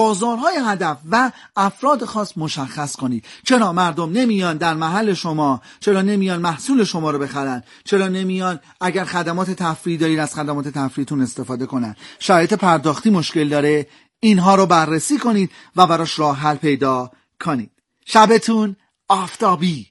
بازارهای هدف و افراد خاص مشخص کنید. چرا مردم نمیان در محل شما؟ چرا نمیان محصول شما رو بخرن؟ چرا نمیان اگر خدمات تفریحی دارید از خدمات تفریحیتون استفاده کنن؟ شرایط پرداختی مشکل داره؟ اینها رو بررسی کنید و براش راه حل پیدا کنید. شبتون آفتابی.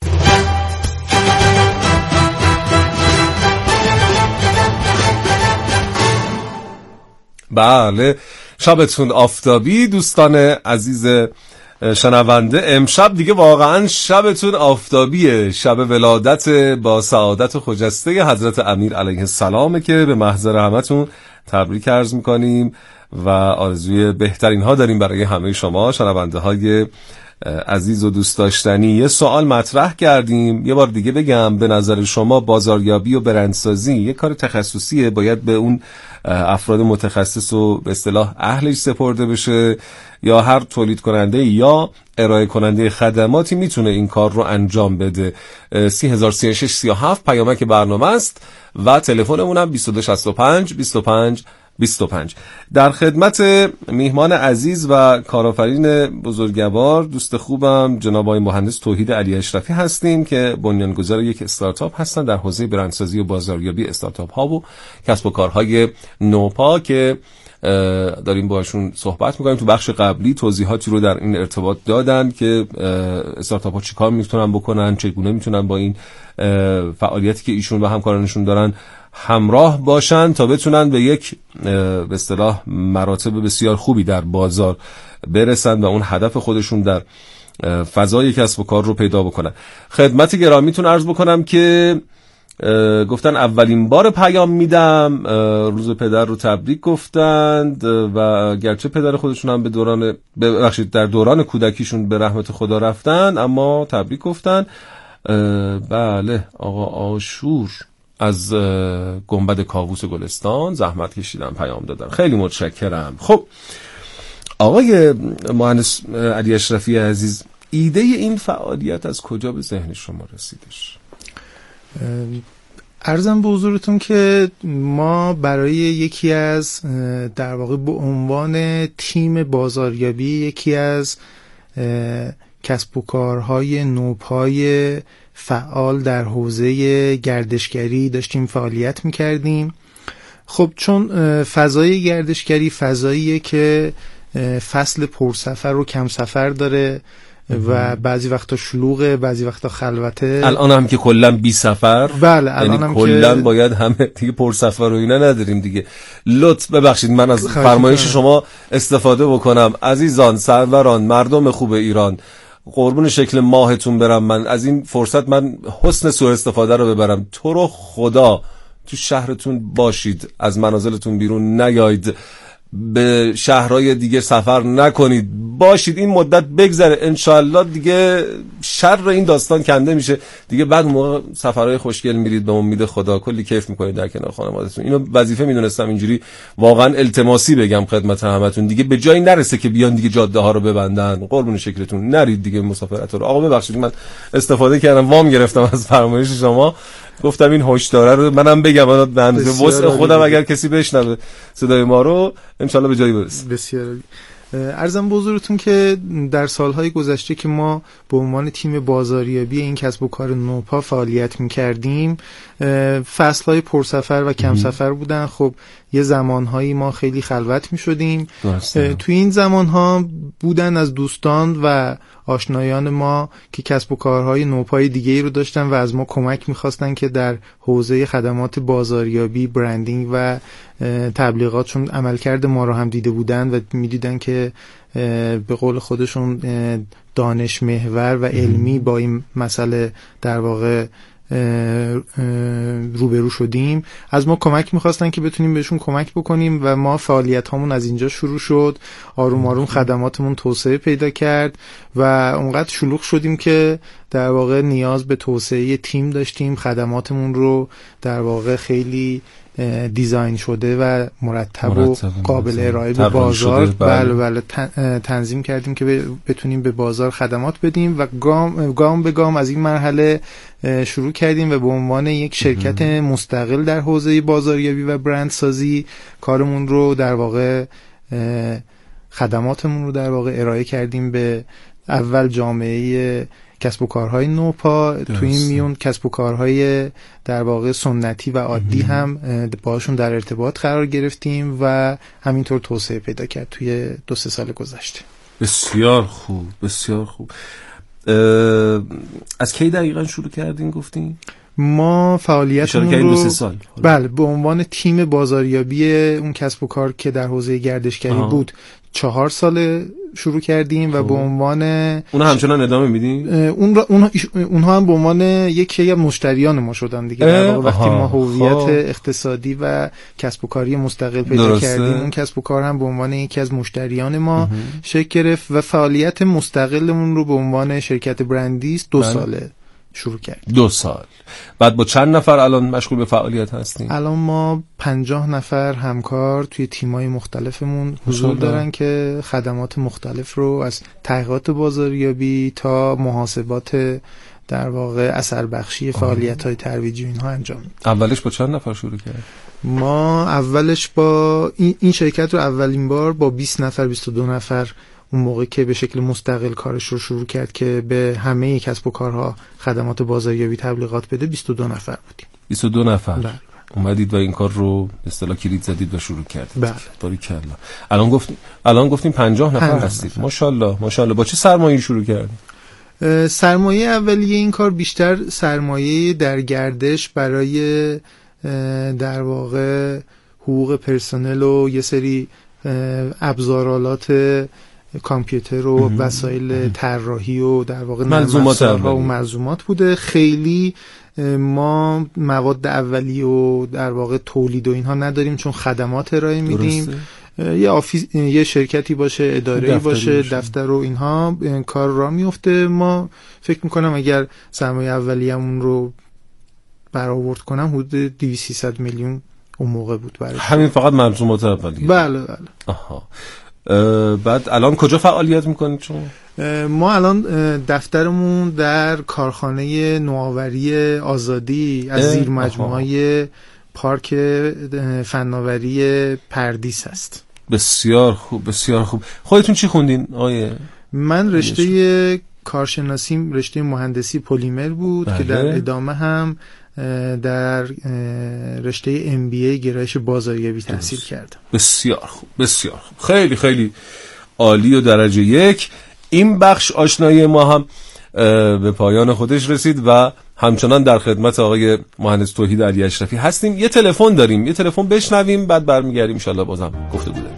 بله، شبتون آفتابی دوستان عزیز شنونده. امشب دیگه واقعا شبتون آفتابیه، شب ولادت با سعادت خجسته حضرت امیر علیه السلام که به محضر همتون تبریک عرض میکنیم و آرزوی بهترین ها داریم برای همه شما شنونده های عزیز و دوست داشتنی. یه سوال مطرح کردیم، یه بار دیگه بگم، به نظر شما بازاریابی و برندسازی یه کار تخصصیه، باید به اون افراد متخصص و به اصطلاح اهلش سپرده بشه، یا هر تولید کننده یا ارائه کننده خدماتی میتونه این کار رو انجام بده؟ 303637 پیامک برنامه است و تلفنمون هم 2265 25 25. در خدمت میهمان عزیز و کارآفرین بزرگوار دوست خوبم جناب آقای مهندس توحید علی اشرفی هستیم که بنیانگذار یک استارتاپ هستن در حوزه برندسازی و بازاریابی استارتاپ ها و کسب و کارهای نوپا که داریم باشون صحبت میکنیم. تو بخش قبلی توضیحاتی رو در این ارتباط دادن که استارتاپ ها چیکار میتونن بکنن، چگونه میتونن با این فعالیتی که ایشون و همکارانشون دارن همراه باشن تا بتونن به یک به اصطلاح مراتب بسیار خوبی در بازار برسن و اون هدف خودشون در فضای کسب و کار رو پیدا بکنن. خدمت گرامیتون عرض بکنم که گفتن اولین بار پیام میدم، روز پدر رو تبریک گفتند و گرچه پدر خودشون هم در دوران کودکیشون به رحمت خدا رفتن اما تبریک گفتن. بله، آقا آشور از گنبد کاووس گلستان زحمت کشیدن پیام دادن، خیلی متشکرم. خب آقای مهندس علی اشرفی عزیز، ایده این فعالیت از کجا به ذهن شما رسیدش؟ عرضم به حضورتون که ما برای یکی از در واقع به عنوان تیم بازاریابی یکی از کسب و کارهای نوپای فعال در حوزه گردشگری داشتیم فعالیت میکردیم. خب چون فضای گردشگری فضاییه که فصل پرسفر و کم سفر داره و بعضی وقتا شلوغه، بعضی وقتا خلوته. الان هم که کلا بی سفر، بله الان هم کلا که باید همه دیگه پرسفر و اینا نداریم دیگه. لطف ببخشید من از فرمایش شما استفاده بکنم. عزیزان، سروران، مردم خوب ایران، قربون شکل ماهتون برم، من از این فرصت من حسن سوء استفاده رو ببرم. تو رو خدا تو شهرتون باشید، از منازلتون بیرون نیایید، به شهرهای دیگه سفر نکنید، باشید این مدت بگذره، انشالله دیگه شر این داستان کنده میشه دیگه. بعد موقع سفرهای خوشگل میرید به امید خدا، کلی کیف میکنید در کنار خانواده‌تون. اینو وظیفه میدونستم اینجوری واقعا التماسی بگم خدمت همتون، دیگه به جایی نرسه که بیان دیگه جاده ها رو ببندن. قربون شکلتون نرید دیگه مسافرت رو. آقا ببخشید من استفاده کردم، وام گرفتم از فرمایش شما، گفتم این هشداره رو منم بگم به اندازه وسع خودم، اگر کسی بشنوه صدای ما رو انشالله به جایی برسه. بسیار عالی. عرضم به حضورتون که در سالهای گذشته که ما به عنوان تیم بازاریابی این کسب و کار نوپا فعالیت می‌کردیم، فصل‌های پرسفر و کم سفر بودن. خب یه زمانهایی ما خیلی خلوت می‌شدیم. توی این زمانها بودن از دوستان و آشنایان ما که کسب و کارهای نوپای دیگه‌ای رو داشتن و از ما کمک می‌خواستن که در حوزه خدمات بازاریابی، برندینگ و تبلیغاتشون عملکرد ما رو هم دیده بودن و می‌دیدن که به قول خودشون دانش محور و علمی با این مسئله در واقع روبرو شدیم. از ما کمک میخواستن که بتونیم بهشون کمک بکنیم و ما فعالیت هامون از اینجا شروع شد. آروم آروم خدماتمون توسعه پیدا کرد و اونقدر شلوغ شدیم که در واقع نیاز به توسعه تیم داشتیم. خدماتمون رو در واقع خیلی دیزاین شده و مرتب و قابل ارائه به بازار بله تنظیم کردیم که بتونیم به بازار خدمات بدیم و گام به گام از این مرحله شروع کردیم و به عنوان یک شرکت مستقل در حوزه بازاریابی و برندسازی کارمون رو در واقع خدماتمون رو در واقع ارائه کردیم به اول جامعه کسب و کارهای نوپا، توی این میون کسب و کارهای در واقع سنتی و عادی هم باشون در ارتباط قرار گرفتیم و همینطور توسعه پیدا کرد توی 2-3 سال گذشته. بسیار خوب، بسیار خوب. از کی دقیقا شروع کردین گفتین؟ ما فعالیتمون رو 2-3 سال بله به عنوان تیم بازاریابی اون کسب و کار که در حوزه گردشگری بود 4 سال شروع کردیم و به عنوان اون همچنان ادامه میدیم. اونها هم به عنوان یکی از مشتریان ما شدن دیگه. در واقع وقتی ما هویت اقتصادی و کسب و کاری مستقل پیدا کردیم، اون کسب و کار هم به عنوان یکی از مشتریان ما شکل گرفت و فعالیت مستقلمون رو به عنوان شرکت برندیس 2 ساله شروع کردیم. 2 سال. بعد با چند نفر الان مشغول به فعالیت هستیم؟ الان ما 50 نفر همکار توی تیمای مختلفمون حضور دارن که خدمات مختلف رو از تحقیقات بازاریابی تا محاسبات در واقع اثر بخشی فعالیت‌های ترویجی اینها انجام میدیم. اولش با چند نفر شروع کرد؟ ما اولش با این شرکت رو اولین بار با 20 نفر 22 نفر اون موقع که به شکل مستقل کارش رو شروع کرد که به همه کسب و کارها خدمات بازاریابی تبلیغات بده 22 نفر بودیم. 22 نفر. بله. اومدید و این کار رو به اصطلاح کلید زدید و شروع کردید. بله. باریکلا. الان گفتیم 50 نفر هستید. ماشاءالله ماشاءالله. با چه سرمایه‌ای شروع کردید؟ سرمایه اولیه این کار بیشتر سرمایه در گردش برای در واقع حقوق پرسنل و یه سری ابزارالات کامپیوتر و وسایل طراحی و در واقع ملزومات بوده. خیلی ما مواد اولیه و در واقع تولید و اینها نداریم چون خدمات ارائه میدیم. یه شرکتی باشه، اداره‌ای باشه، دفتر و اینها کار را میفته. ما فکر میکنم اگر سرمایه اولیه‌مون رو برآورد کنم حدود 200-300 میلیون اون موقع بود برای همین فقط ملزومات اولیه. بله. آها. بعد الان کجا فعالیت میکنید شما؟ ما الان دفترمون در کارخانه نوآوری آزادی از زیر مجموعه پارک فناوری پردیس هست. بسیار خوب، بسیار خوب. خودتون چی خوندین آیه؟ من رشته کارشناسیم رشته مهندسی پلیمر بود که در ادامه هم در رشته MBA گرایش بازاریابی تحصیل کردم. بسیار خوب، بسیار خوب. خیلی خیلی عالی و درجه 1. این بخش آشنایی ما هم به پایان خودش رسید و همچنان در خدمت آقای مهندس توحید علی اشرفی هستیم. یه تلفن داریم، یه تلفن بشنویم بعد برمیگردیم ان شاء الله بازم گفتگو داریم.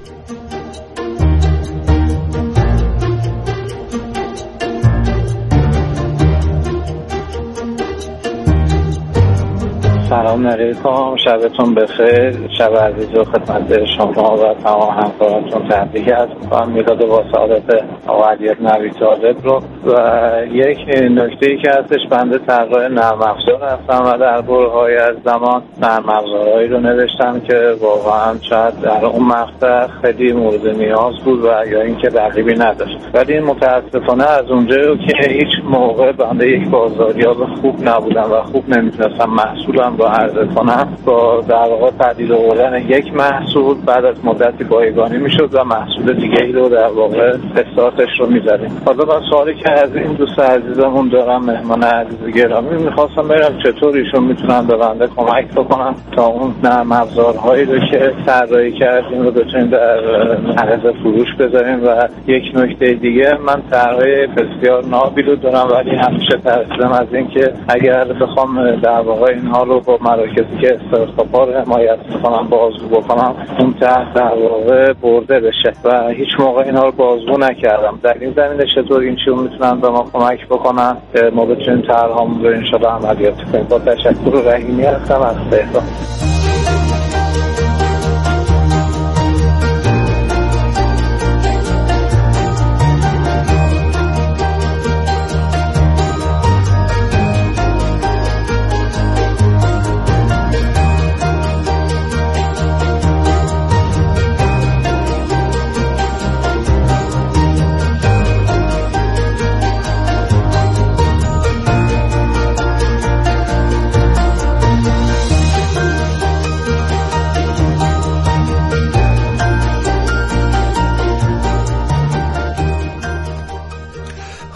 سلام علیکم، شبتون بخیر. شب عزیز و خدمت شما و تمام همکارانتون تبریک عرض می‌کنم. میلاد با سعادت آقا علی نوی طالب رو و یک نکته‌ای که هستش، بنده طراح نرم افزار هستم و در برهه‌ای از زمان نرم افزارهایی رو نوشتم که واقعا شاید در اون مقطع خیلی مورد نیاز بود و یا اینکه رقیبی نداشت، ولی متاسفانه از اونجا که هیچ موقع بنده یک بازاریاب خوب نبودم و خوب نمی‌تونستم محصولم رو عرضه کنم، با در واقع تعدیل آوردن یک محصول بعد از مدتی بایگانی میشد و محصول دیگه ای رو در واقع استارتش رو میزدیم. حالا من سوالی که از این دوست عزیزمون دارم، مهمان عزیز گرامی، میخواستم ببینم چطور ایشون میتونن به بنده کمک بکنن تا اون نرم افزارهایی رو که طراحی کردیم رو بتونیم در معرض فروش بذاریم. و یک نکته دیگه، من طرحهای بسیار نابی رو دارم ولی همیشه ترسیدم از این که اگر بخوام در واقع اینها رو با مراکزی که استارتاپ‌ها رو حمایت می‌کنم بازگو بکنم، اون طرح در واقع برده بشه و هیچ موقع اینها رو بازگو نکردم. در این زمینه چطور این چیزو میتونن به ما کمک بکنن که ما بتونیم طرحمون رو ان شاءالله عملیات کنیم؟ با تشکر رحیمی هستم از تهران.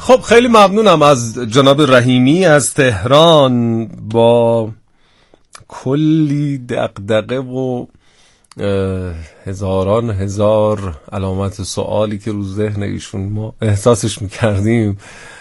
خب خیلی ممنونم از جناب رحیمی از تهران با کلی دغدغه و هزاران هزار علامت سوالی که رو ذهن ایشون ما احساسش میکردیم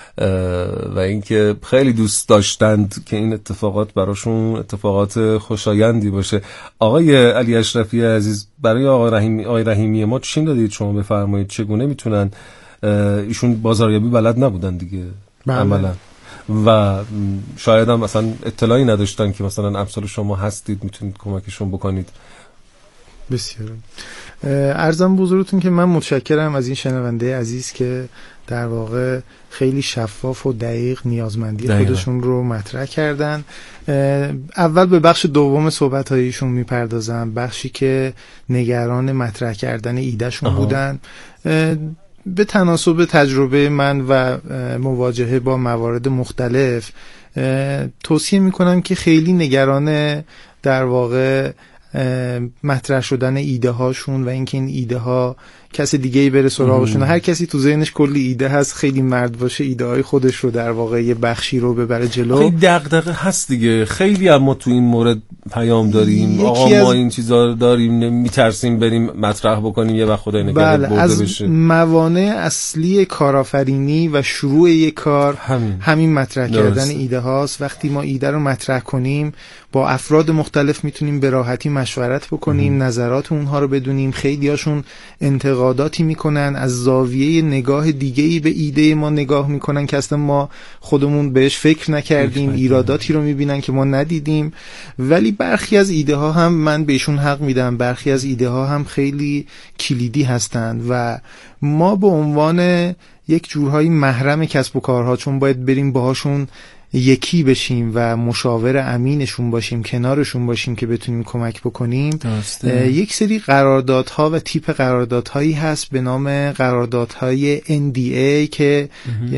و اینکه خیلی دوست داشتند که این اتفاقات براشون اتفاقات خوشایندی باشه. آقای علی اشرفی عزیز، برای آقای رحیمی ما چی دادید شما؟ بفرمایید چگونه میتونن، ایشون بازاریابی بلد نبودن دیگه عملا و شاید هم مثلا اطلاعی نداشتن که مثلا امثال شما هستید میتونید کمکشون بکنید. بسیار عرضم بزرگتون که من متشکرم از این شنونده عزیز که در واقع خیلی شفاف و دقیق نیازمندی خودشون رو مطرح کردن. اول به بخش دوم صحبت‌هایشون میپردازم، بخشی که نگران مطرح کردن ایدهشون بودن. به تناسب تجربه من و مواجهه با موارد مختلف توصیه میکنم که خیلی نگران در واقع مطرح شدن ایده هاشون و اینکه این ایده ها کسی دیگه ای بره سراغشون. هر کسی تو ذهنش کلی ایده هست، خیلی مرد باشه ایده های خودش رو در واقع یه بخشی رو ببره جلو. خیلی دغدغه هست دیگه. خیلی اما تو این مورد پیام داریم، آقا ما این چیزا داریم، میترسیم بریم مطرح بکنیم یه وقت خدای نگهدار برده بشه. موانع اصلی کارآفرینی و شروع یک کار همین مطرح کردن ایده هاست. وقتی ما ایده رو مطرح کنیم با افراد مختلف میتونیم به راحتی مشورت بکنیم، نظرات اونها رو بدونیم. خیلی هاشون انتقاداتی میکنن، از زاویه نگاه دیگه‌ای به ایده ما نگاه میکنن که اصلا ما خودمون بهش فکر نکردیم، ایراداتی رو میبینن که ما ندیدیم. ولی برخی از ایده ها هم من بهشون حق میدم، برخی از ایده ها هم خیلی کلیدی هستند و ما به عنوان یک جورهای محرم کسب و کارها، چون باید بریم باهاشون یکی بشیم و مشاور امینشون باشیم، کنارشون باشیم که بتونیم کمک بکنیم. یک سری قراردادها و تیپ قراردادهایی هست به نام قراردادهای NDA که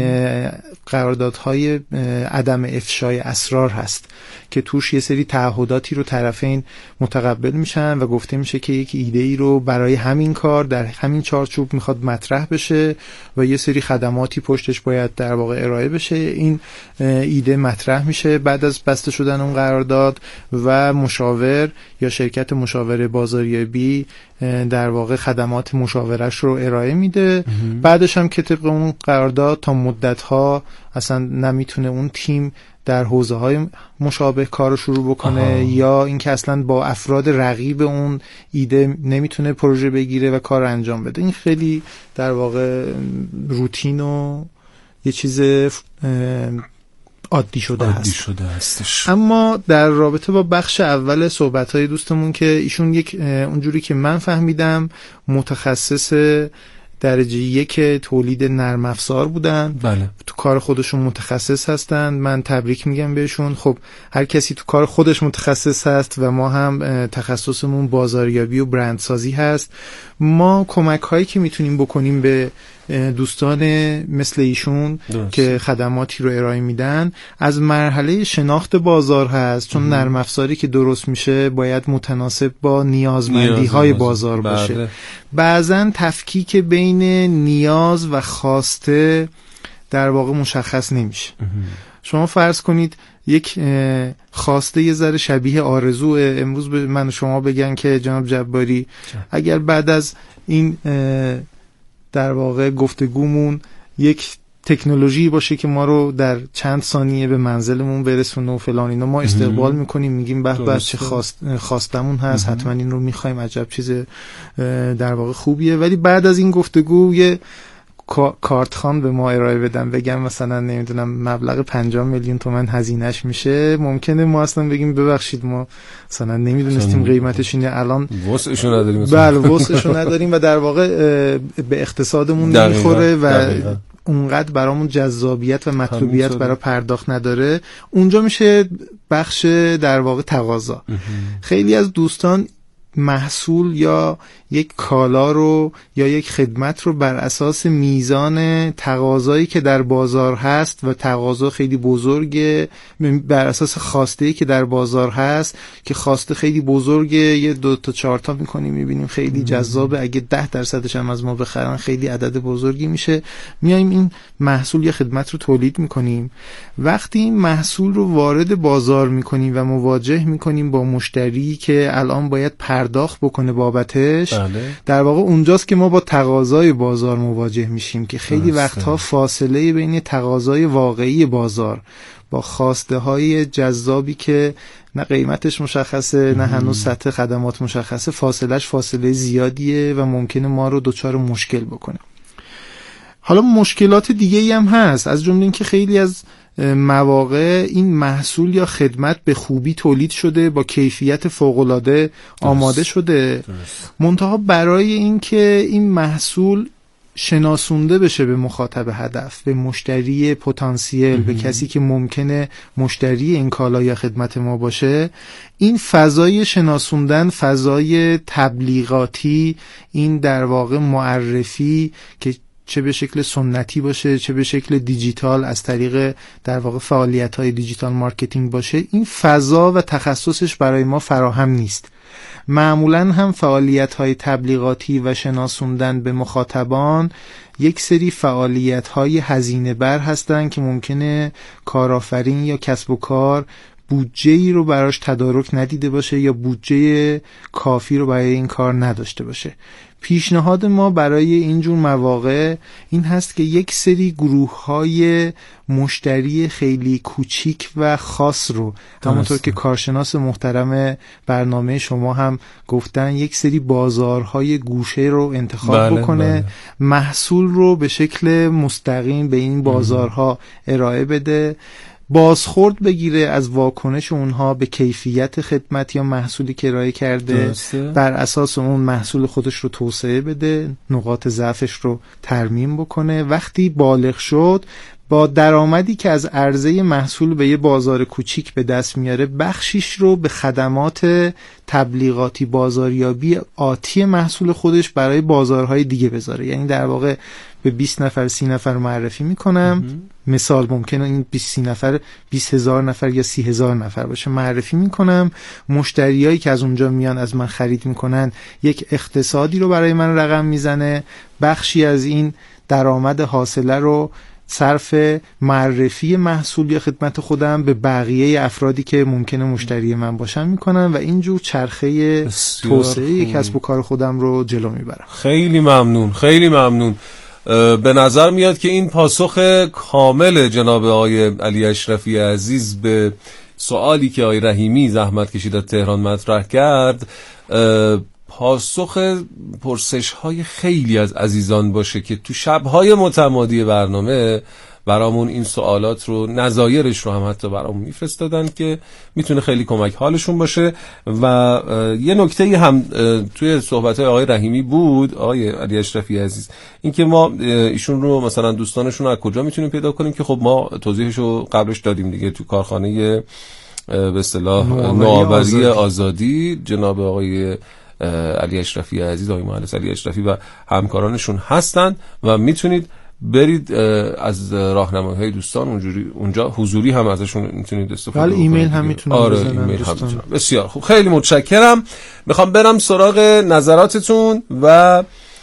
قراردادهای عدم افشای اسرار هست که توش یه سری تعهداتی رو طرفین متقبل میشن و گفته میشه که یک ایده ای رو برای همین کار در همین چارچوب میخواد مطرح بشه و یه سری خدماتی پشتش باید در واقع ارائه بشه. این ایده مطرح میشه بعد از بسته شدن اون قرارداد و مشاور یا شرکت مشاوره بازاریابی در واقع خدمات مشاورش رو ارائه میده. بعدش هم که طبق اون قرارداد تا مدت‌ها اصلا نمیتونه اون تیم در حوزه‌های مشابه کار رو شروع بکنه یا اینکه اصلا با افراد رقیب اون ایده نمیتونه پروژه بگیره و کار انجام بده. این خیلی در واقع روتین و یه چیز عادی شده هستش. اما در رابطه با بخش اول صحبت‌های دوستمون که ایشون اونجوری که من فهمیدم متخصص درجه 1 تولید نرم افزار بودن. بله. تو کار خودشون متخصص هستن. من تبریک میگم بهشون. خب هر کسی تو کار خودش متخصص هست و ما هم تخصصمون بازاریابی و برندسازی هست. ما کمک هایی که میتونیم بکنیم به دوستان مثل ایشون که خدماتی رو ارائه میدن از مرحله شناخت بازار هست، چون نرم افزاری که درست میشه باید متناسب با نیازمندی های بازار باشه. بعضن تفکیک بین نیاز و خواسته در واقع مشخص نمیشه. شما فرض کنید یک خواسته یه ذره شبیه آرزوه. امروز به من و شما بگن که جناب جباری اگر بعد از این در واقع گفتگومون یک تکنولوژی باشه که ما رو در چند ثانیه به منزلمون برسونه و فلان اینا، ما استقبال میکنیم، میگیم به به چه خواستمون هست، حتما این رو میخوایم، عجب چیز در واقع خوبیه. ولی بعد از این گفتگو یه کارتخوان به ما ارائه بدن، بگم مثلا نمیدونم مبلغ 50 میلیون تومان هزینهش میشه، ممکنه ما اصلا بگیم ببخشید ما مثلا نمیدونستیم قیمتش اینه، الان وسعشو نداریم. بله وسعشو نداریم و در واقع به اقتصادمون نمیخوره و اونقدر برامون جذابیت و مطلوبیت برای پرداخت نداره. اونجا میشه بخش در واقع تقاضا. خیلی از دوستان محصول یا یک کالا رو یا یک خدمت رو بر اساس میزان تقاضایی که در بازار هست و تقاضا خیلی بزرگه، بر اساس خواسته‌ای که در بازار هست که خواسته خیلی بزرگه، یه 2 تا 4 تا می‌کنیم می‌بینیم خیلی جذابه، اگه 10% هم از ما بخرن خیلی عدد بزرگی میشه، میایم این محصول یا خدمت رو تولید می‌کنیم. وقتی این محصول رو وارد بازار می‌کنیم و مواجه می‌کنیم با مشتری که الان باید پرداخت بکنه بابتش، در واقع اونجاست که ما با تقاضای بازار مواجه میشیم که خیلی وقتها فاصله بین تقاضای واقعی بازار با خواسته های جذابی که نه قیمتش مشخصه نه هنوز سطح خدمات مشخصه، فاصله زیادیه و ممکنه ما رو دچار مشکل بکنه. حالا مشکلات دیگه‌ای هم هست، از جمله اینکه خیلی از مواقع این محصول یا خدمت به خوبی تولید شده، با کیفیت فوق‌العاده آماده شده، منتها برای اینکه این محصول شناسونده بشه به مخاطب هدف، به مشتری پتانسیل، به کسی که ممکنه مشتری این کالا یا خدمت ما باشه، این فضای شناسوندن، فضای تبلیغاتی، این در واقع معرفی که چه به شکل سنتی باشه چه به شکل دیجیتال از طریق در واقع فعالیت‌های دیجیتال مارکتینگ باشه، این فضا و تخصصش برای ما فراهم نیست. معمولاً هم فعالیت‌های تبلیغاتی و شناسوندن به مخاطبان یک سری فعالیت‌های هزینه بر هستن که ممکنه کارآفرین یا کسب و کار بودجه‌ای رو براش تدارک ندیده باشه یا بودجه کافی رو برای این کار نداشته باشه. پیشنهاد ما برای اینجور مواقع این هست که یک سری گروه‌های مشتری خیلی کوچیک و خاص رو، همونطور که کارشناس محترم برنامه شما هم گفتن، یک سری بازارهای گوشه رو انتخاب بکنه، محصول رو به شکل مستقیم به این بازارها ارائه بده، بازخورد بگیره از واکنش اونها به کیفیت خدمت یا محصولی که ارائه کرده، بر اساس اون محصول خودش رو توسعه بده، نقاط ضعفش رو ترمیم بکنه. وقتی بالغ شد، با درآمدی که از عرضه محصول به یه بازار کوچیک به دست میاره، بخشیش رو به خدمات تبلیغاتی بازاریابی آتی محصول خودش برای بازارهای دیگه بذاره. یعنی در واقع به 20 نفر 30 نفر معرفی میکنم، مثال ممکنه این 20 نفر 20,000 نفر یا 30,000 نفر باشه، معرفی میکنم، مشتریایی که از اونجا میان از من خرید میکنن یک اقتصادی رو برای من رقم میزنه، بخشی از این درآمد حاصله رو صرف معرفی محصول یا خدمت خودم به بقیه افرادی که ممکنه مشتری من باشن میکنم و اینجور چرخه توسعه کسب و کار خودم رو جلو میبرم. خیلی ممنون، خیلی ممنون. به نظر میاد که این پاسخ کامل جناب آقای علی اشرفی عزیز به سوالی که آقای رحیمی زحمت کشید از تهران مطرح کرد، پاسخ پرسش های خیلی از عزیزان باشه که تو شبهای متمادی برنامه برامون این سوالات رو، نظایرش رو هم حتی برامون میفرستادن که میتونه خیلی کمک حالشون باشه. و یه نکته هم توی صحبت‌های آقای رحیمی بود، آقای علی اشرفی عزیز، این که ما ایشون رو مثلا دوستانشون رو از کجا میتونیم پیدا کنیم، که خب ما توضیحش رو قبلش دادیم دیگه، تو کارخانه به اصطلاح نوآوری آزادی جناب آقای علی اشرفی عزیز، آقای مهندس علی اشرفی و همکارانشون هستن و میتونید برید از راهنمایی‌های دوستان اونجا حضوری هم ازشون میتونید استفاده کنید. ایمیل هم میتونید ایمیل هم میتونم. بسیار خوب، خیلی متشکرم. میخوام برم سراغ نظراتتون و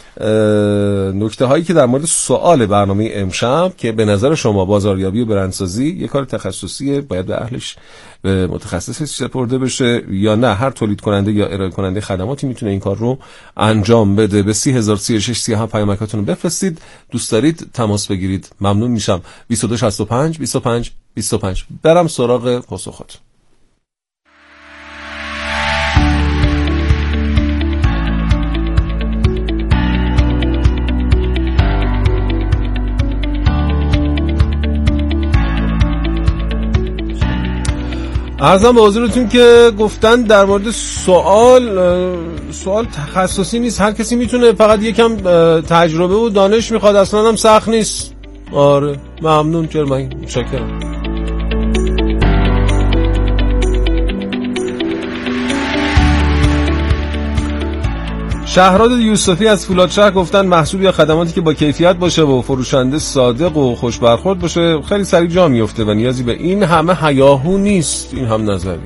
نکته هایی که در مورد سوال برنامه امشب که به نظر شما بازاریابی و برندسازی یک کار تخصصیه، باید به اهلش به متخصص سپرده بشه یا نه هر تولید کننده یا ارائه کننده خدماتی میتونه این کار رو انجام بده؟ به 30,036 37 پیامکاتون رو بفرستید. دوست دارید تماس بگیرید ممنون میشم. 2265 25 25. برم سراغ پاسخات. عرضم به حضورتون که گفتن در مورد سوال تخصصی نیست، هر کسی میتونه، فقط یکم تجربه و دانش میخواد، اصلا هم سخت نیست. آره ممنون، جرمایی، متشکرم. شهراد یوسفی از فولادشهر گفتن محصول یا خدماتی که با کیفیت باشه و فروشنده صادق و خوش برخورد باشه خیلی سریع جا میفته و نیازی به این همه هیاهو نیست. این هم نظریه.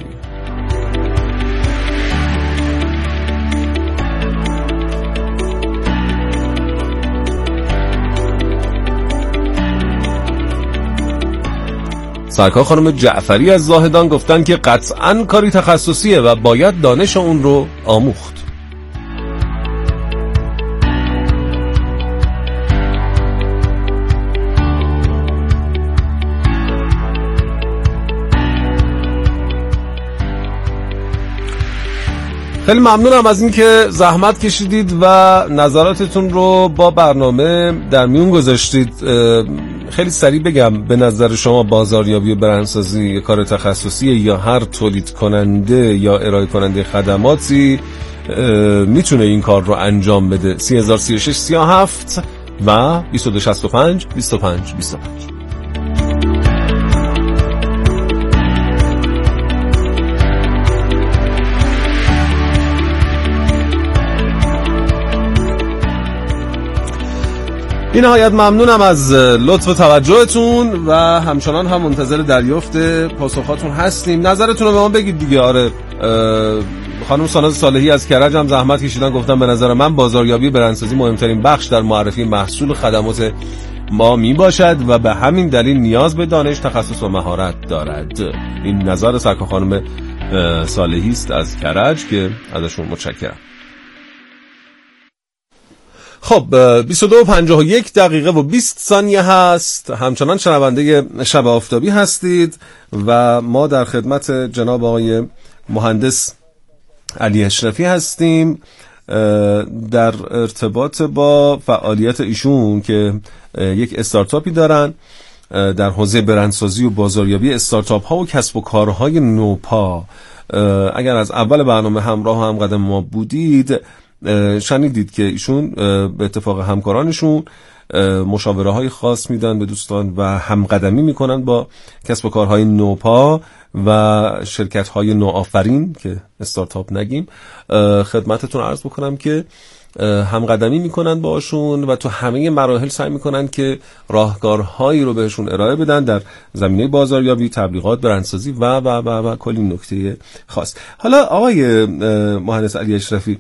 سرکار خانم جعفری از زاهدان گفتن که قطعاً کاری تخصصیه و باید دانش اون رو آموخت. خیلی ممنونم از این که زحمت کشیدید و نظراتتون رو با برنامه در میون گذاشتید. خیلی سریع بگم، به نظر شما بازاریابی و برندسازی یک کار تخصصیه یا هر تولید کننده یا ارائه کننده خدماتی میتونه این کار رو انجام بده؟ 3036 37 و 2265 25 25. بی نهایت ممنونم از لطف و توجهتون و همچنان هم منتظر دریافت پاسخاتون هستیم. نظرتون رو به ما بگید دیگه. آره، خانم ساناز صالحی از کرج هم زحمت کشیدن، گفتن به نظر من بازاریابی برندسازی مهمترین بخش در معرفی محصول خدمات ما می باشد و به همین دلیل نیاز به دانش، تخصص و مهارت دارد. این نظر سرکار خانم صالحی است از کرج که ازشون متشکرم. خب 22:51 دقیقه و 20 ثانیه هست. همچنان شنونده شب آفتابی هستید و ما در خدمت جناب آقای مهندس علی اشرفی هستیم در ارتباط با فعالیت ایشون که یک استارتاپی دارن در حوزه برندسازی و بازاریابی استارتاپ ها و کسب و کارهای نوپا. اگر از اول برنامه همراه هم قدم ما بودید شنیدید که ایشون به اتفاق همکارانشون مشاوره های خاص میدن به دوستان و همقدمی میکنن با کسب و کارهای نوپا و شرکت های نوآفرین که استارتاپ نگیم. خدمتتون عرض بکنم که همقدمی میکنن باشون و تو همه مراحل سعی میکنن که راهکارهایی رو بهشون ارائه بدن در زمینه بازاریابی، تبلیغات، برندسازی و کلی نکته خاص. حالا آقای مهندس علی اشرفی،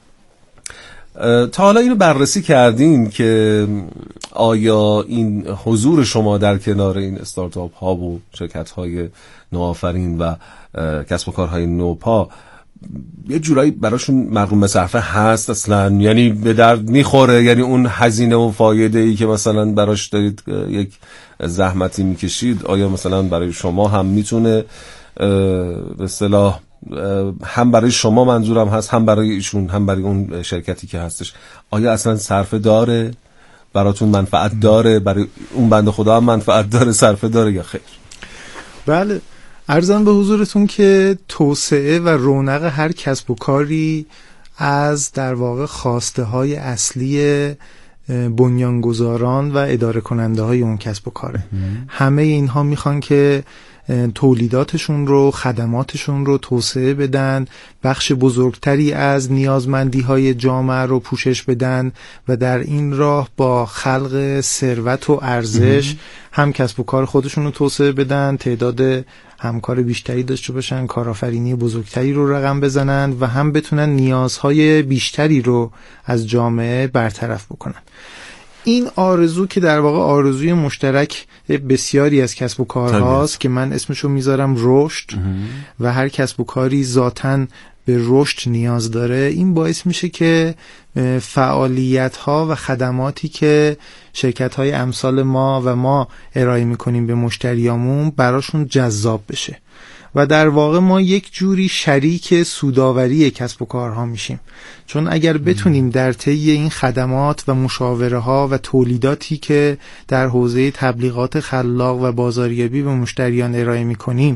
تا حالا اینو بررسی کردین که آیا این حضور شما در کنار این استارتاپ ها و شرکت های نوآفرین و کسب و کارهای نوپا یه جورایی براشون مقروم صرفه هست اصلا؟ یعنی به درد میخوره؟ یعنی اون هزینه و فایده ای که مثلا براش دارید یک زحمتی میکشید، آیا مثلا برای شما هم میتونه به اصطلاح هم برای شما منظورم هست، هم برای ایشون، هم برای اون شرکتی که هستش، آیا اصلا صرفه داره؟ براتون منفعت داره؟ برای اون بنده خدا هم منفعت داره، صرفه داره یا خیر؟ بله، عرضم به حضورتون که توسعه و رونق هر کسب و کاری از در واقع خواسته های اصلی بنیانگذاران و اداره کننده های اون کسب و کاره. همه اینها میخوان که تولیداتشون رو، خدماتشون رو توسعه بدن، بخش بزرگتری از نیازمندی های جامعه رو پوشش بدن و در این راه با خلق ثروت و ارزش هم کسب و کار خودشون رو توسعه بدن، تعداد همکار بیشتری داشته باشن، کارآفرینی بزرگتری رو رقم بزنن و هم بتونن نیازهای بیشتری رو از جامعه برطرف بکنن. این آرزو که در واقع آرزوی مشترک بسیاری از کسب و کارهاست که من اسمشو میذارم رشد و هر کسب و کاری ذاتاً به رشد نیاز داره. این باعث میشه که فعالیت‌ها و خدماتی که شرکت‌های امثال ما و ما ارائه میکنیم به مشتریامون براشون جذاب بشه و در واقع ما یک جوری شریک سوداوری کسب و کارها میشیم، چون اگر بتونیم در طی این خدمات و مشاوره ها و تولیداتی که در حوزه تبلیغات خلاق و بازاریابی به مشتریان ارائه میکنیم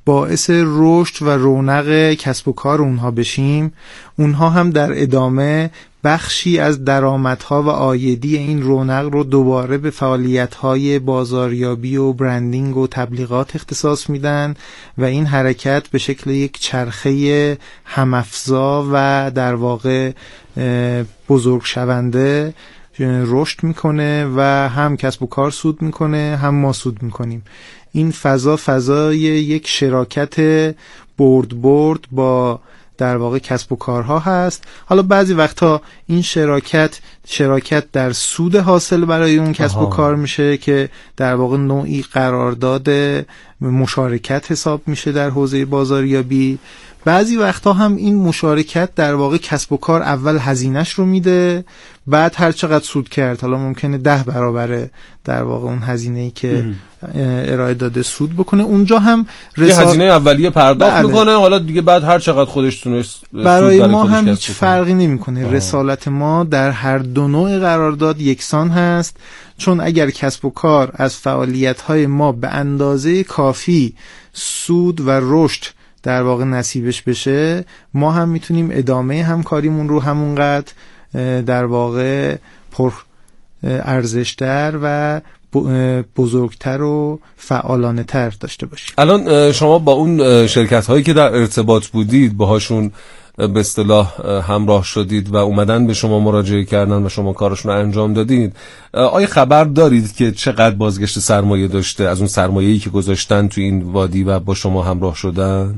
باعث رشد و رونق کسب و کار اونها بشیم، اونها هم در ادامه بخشی از درآمدها و عایدی این رونق رو دوباره به فعالیت‌های بازاریابی و برندینگ و تبلیغات اختصاص میدن و این حرکت به شکل یک چرخه هم‌افزا و در واقع بزرگ شونده رشد میکنه و هم کسب و کار سود میکنه، هم ما سود میکنیم. این فضای یک شراکت برد با در واقع کسب و کارها هست. حالا بعضی وقتا این شراکت در سود حاصل برای اون کسب و کار میشه که در واقع نوعی قرارداد مشارکت حساب میشه در حوزه بازاریابی. بعضی وقتا هم این مشارکت در واقع کسب و کار اول هزینهش رو میده، بعد هر چقدر سود کرد، حالا ممکنه 10 برابر در واقع اون هزینه‌ای که ارائه داده سود بکنه. اونجا هم یه هزینه اولیه پرداخت میکنه، حالا دیگه بعد هر چقدر خودش تونست برای ما هم هیچ فرقی نمیکنه. رسالت ما در هر دو نوع قرارداد یکسان هست، چون اگر کسب و کار از فعالیت‌های ما به اندازه کافی سود و رشد در واقع نصیبش بشه، ما هم میتونیم ادامه همکاریمون رو همونقدر در واقع پر ارزشتر و بزرگتر و فعالانه تر داشته باشیم. الان شما با اون شرکت هایی که در ارتباط بودید باهاشون به اصطلاح همراه شدید و اومدن به شما مراجعه کردن و شما کارشون رو انجام دادید، آیا خبر دارید که چقدر بازگشت سرمایه داشته از اون سرمایه‌ای که گذاشتن تو این وادی و با شما همراه شدن؟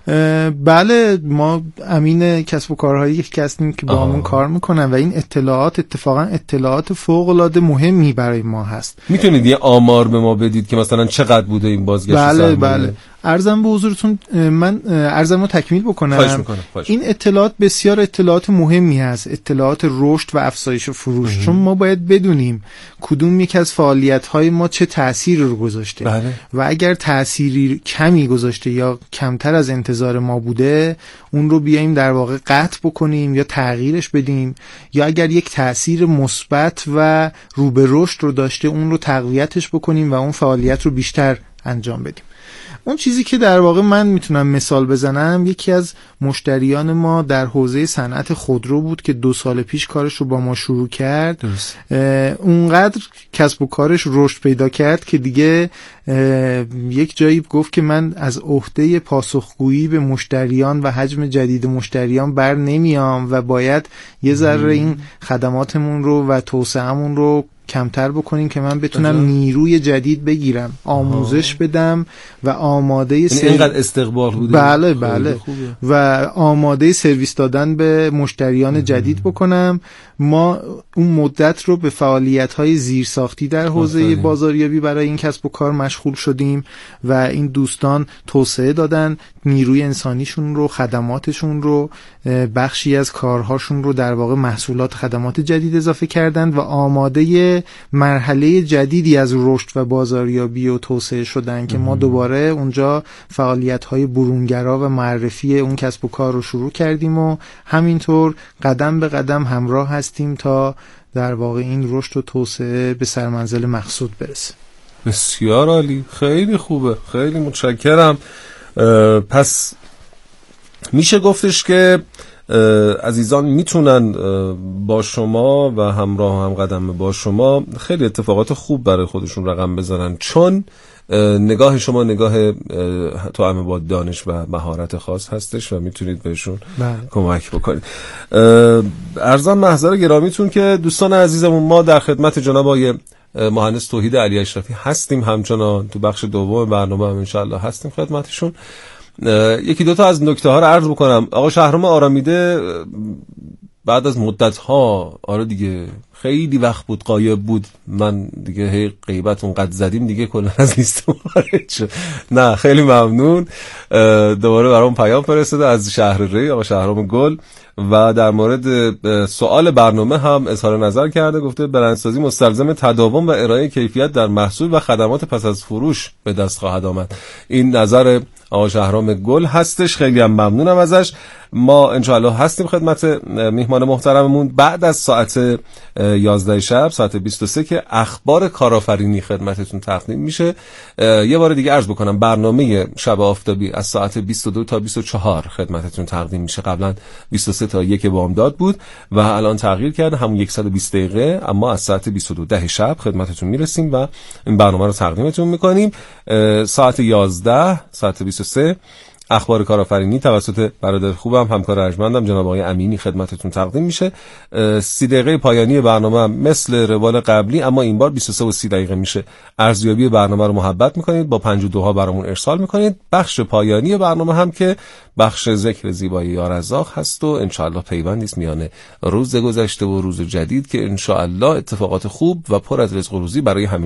بله، ما امین کسب و کارهایی که هستیم که با همون کار میکنن و این اطلاعات اتفاقا اطلاعات فوق‌العاده مهمی برای ما هست. میتونید یه آمار به ما بدید که مثلا چقدر بوده این بازگشت سرمایه؟ بله. عرضم به حضورتون، من عرضم رو تکمیل بکنم. خواهش میکنم. این اطلاعات بسیار اطلاعات مهمی هست، اطلاعات رشد و افزایش فروش، چون ما باید بدونیم کدوم یک از فعالیت‌های ما چه تأثیری رو گذاشته. بله. و اگر تأثیری کمی گذاشته یا کمتر از انتظار ما بوده، اون رو بیایم در واقع قطع بکنیم یا تغییرش بدیم، یا اگر یک تأثیر مثبت و رو به رشد رو داشته، اون رو تقویتش بکنیم و اون فعالیت رو بیشتر انجام بدیم. اون چیزی که در واقع من میتونم مثال بزنم، یکی از مشتریان ما در حوزه صنعت خودرو بود که 2 سال پیش کارش رو با ما شروع کرد. اونقدر کسب و کارش رشد پیدا کرد که دیگه یک جایی گفت که من از عهده پاسخگویی به مشتریان و حجم جدید مشتریان بر نمیام و باید یه ذره این خدماتمون رو و توسعه‌مون رو کمتر بکنیم که من بتونم نیروی جدید بگیرم، آموزش بدم و آماده اینقدر استقبال بوده. بله و آماده سرویس دادن به مشتریان جدید بکنم. ما اون مدت رو به فعالیت‌های زیرساختی در حوزه بازاریابی برای این کسب و کار مشغول شدیم و این دوستان توسعه دادن نیروی انسانیشون رو، خدماتشون رو، بخشی از کارهاشون رو در واقع محصولات خدمات جدید اضافه کردن و آماده مرحله جدیدی از رشد و بازاریابی و توسعه شدن که ما دوباره اونجا فعالیت‌های برونگرا و معرفی اون کسب و کار رو شروع کردیم و همینطور قدم به قدم همراه هستیم تا در واقع این رشد و توسعه به سرمنزل مقصود برسه. بسیار عالی، خیلی خوبه، خیلی متشکرم. پس میشه گفتش که عزیزان میتونن با شما و همراه هم قدم با شما خیلی اتفاقات خوب برای خودشون رقم بزنن، چون نگاه شما نگاه توأم با دانش و مهارت خاص هستش و میتونید بهشون کمک بکنید. عرضم محضر گرامیتون که دوستان عزیزمون، ما در خدمت جناب آقای مهندس توحید علی اشرفی هستیم، همچنان تو بخش دوم برنامه هم انشالله هستیم خدمتشون. یکی دوتا از نکته ها رو عرض بکنم. آقا شهرام آرامیده بعد از مدت ها، آره دیگه خیلی وقت بود غایب بود، من دیگه هی غیبت اونقدر زدیم دیگه کلا از لیست خارج شد. نه خیلی ممنون، دوباره برام پیام فرستاده از شهر ری آقا شهرام گل و در مورد سوال برنامه هم اظهار نظر کرده، گفته برندسازی مستلزم تداوم و ارائه کیفیت در محصول و خدمات پس از فروش به دست خواهد آمد. این نظر آقا شهرام گل هستش، خیلی هم ممنونم ازش. ما انشاءالله هستیم خدمت میهمان محترممون بعد از ساعت 11 شب، ساعت 23 که اخبار کارآفرینی خدمتتون تقدیم میشه. یه بار دیگه عرض بکنم برنامه شب آفتابی از ساعت 22 تا 24 خدمتتون تقدیم میشه. قبلا 23 تا 1 بامداد بود و الان تغییر کرده، همون 120 دقیقه، اما از ساعت 22 شب خدمتتون میرسیم و این برنامه رو تقدیمتون میکنیم. ساعت 11 ساعت 23 اخبار کارآفرینی توسط برادر خوبم، همکار ارجمندم جناب آقای امینی خدمتتون تقدیم میشه. 30 دقیقه پایانی برنامه مثل روال قبلی، اما این بار 23 و 30 دقیقه میشه. ارزیابی برنامه رو محبت میکنید، با 52 ها برامون ارسال میکنید. بخش پایانی برنامه هم که بخش ذکر زیبایی یارزاق هست و انشاءالله پیوندی است میان روز گذشته و روز جدید که انشاءالله اتفاقات خوب و پر از رزق و روزی برای همه